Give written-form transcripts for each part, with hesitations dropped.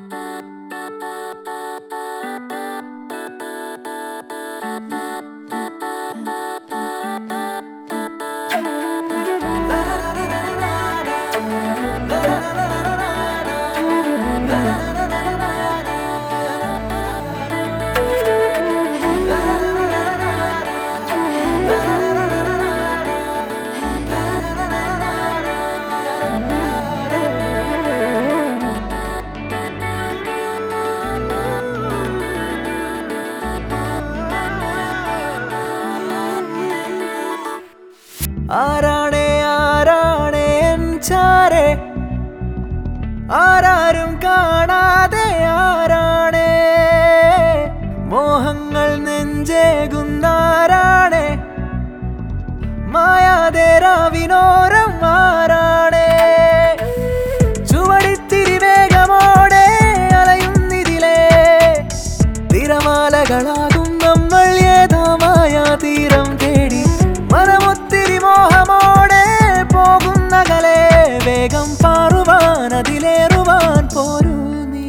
ആരാണേ ആരാണേ N ചാരേ ആരാരും കാണാതെ ആരാണേ മോഹങ്ങൾ നെഞ്ചേകുന്നാരാണേ മായാതെ രാവിനോരം ആരാണേ ചുവടിത്തിരി വേഗമോടെ അലയുന്നിതിലേ തിരമാലകളാകും നമ്മൾ ഏതോ മായാ തീരം തേടി മനമൊത്തിരി മോഹമോടെ പോകുന്നകലെ വേഗം പാറുവാൻ അതിലേറുവാൻ പോരൂ നീ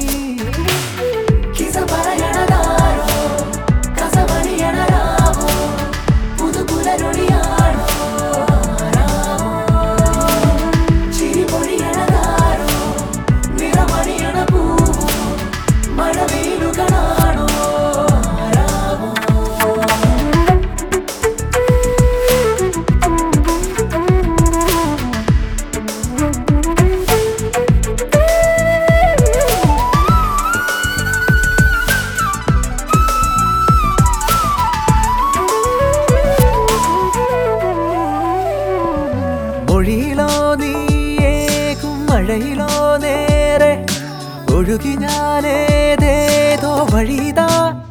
മൊഴിയിലോ നീയേകും മഴയിലോ നേരെ ഒഴുകി ഞാനേതേതോ വഴിതാ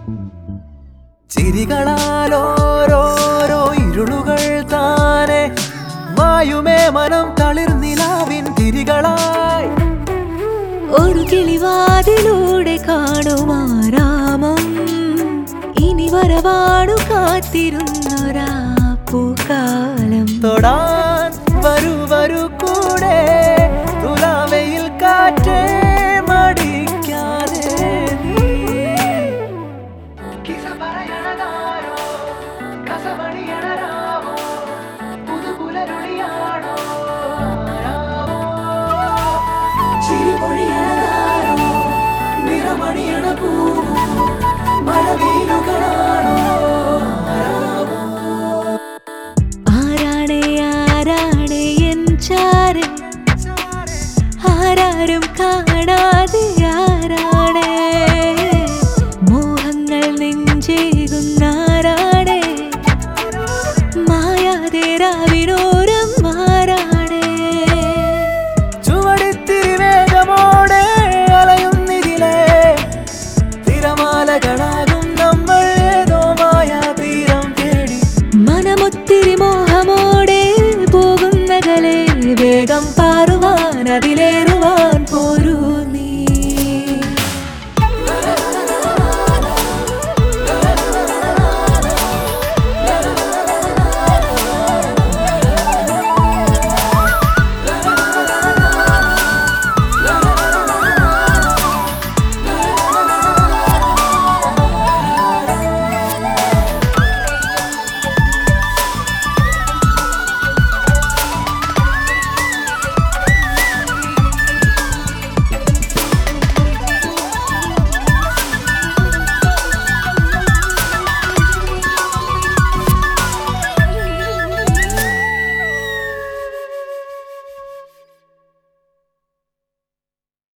ചിരികളാലോരോരോ ഇരുളുകൾ താനെ മായുമേ മനം തളിർനിലാവിൻ തിരികളായി ഒരു കിളിവാതിലൂടെ കാണുമാരാമം ഇനി വരവാണു കാത്തിരുന്നൊരാ പൂക്കാലം തൊടാൻ വരൂ വരൂ കൂടെ തുലാവയിൽ കാറ്റേ